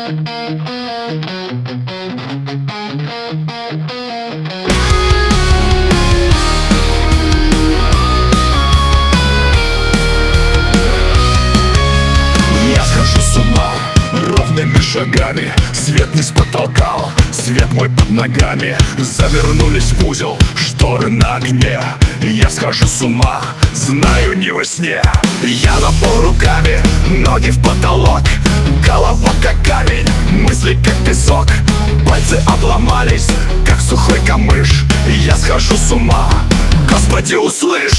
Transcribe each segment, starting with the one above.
схожу с ума ровными шагами. Свет не с потолка, свет мой под ногами. Завернулись в узел шторы на окне. Я схожу с ума, знаю, не во сне. Я на пол руками, ноги в потолок. Голова как камень, мысли как песок. Пальцы обломались, как сухой камыш. Я схожу с ума, Господи, услышь.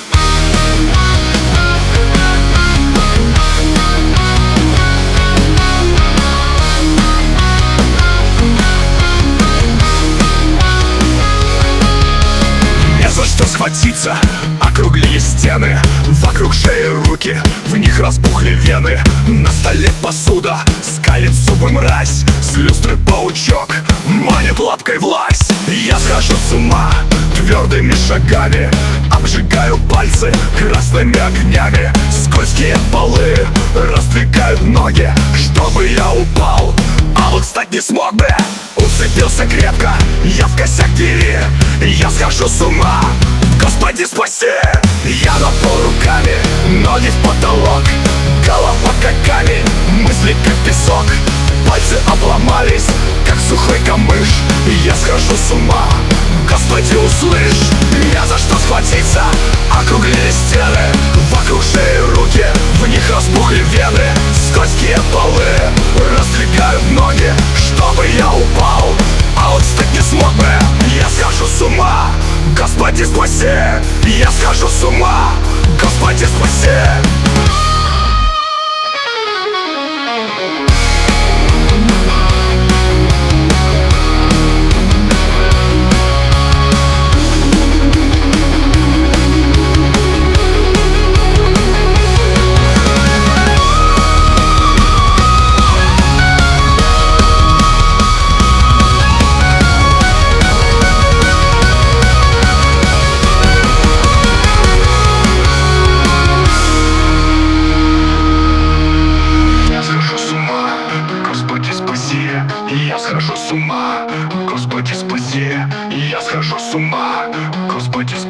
Схватиться, округлили стены. Вокруг шеи руки, в них разбухли вены. На столе посуда, скалит зубы мразь. С люстры паучок, манит лапкой власть. Я схожу с ума твердыми шагами. Обжигаю пальцы красными огнями. Скользкие полы раздвигают ноги, чтобы я упал, а вот встать не смог бы. Уцепился крепко, я в косяк двери. Я схожу с ума, Господи, спаси! Я на пол руками, ноги в потолок. Голова как камень, мысли как песок. Пальцы обломались, как сухой камыш. Я схожу с ума, Господи, услышь. Не за что схватиться, округлили стены. Вокруг шеи руки, в них разбухли вены. Скользкие полы раздвигают ноги, чтобы я упал, а вот встать не смог бы. Я схожу с ума, Господи, спаси! Я схожу с ума, Господи, спаси! Я схожу с ума, Господи, спаси. Я схожу с ума, Господи, спаси.